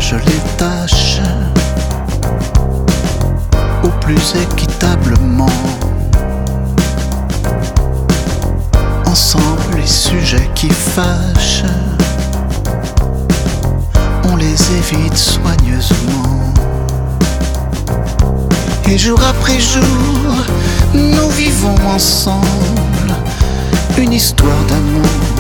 partage les tâches au plus équitablement. Ensemble, les sujets qui fâchent, on les évite soigneusement. Et jour après jour, nous vivons ensemble une histoire d'amour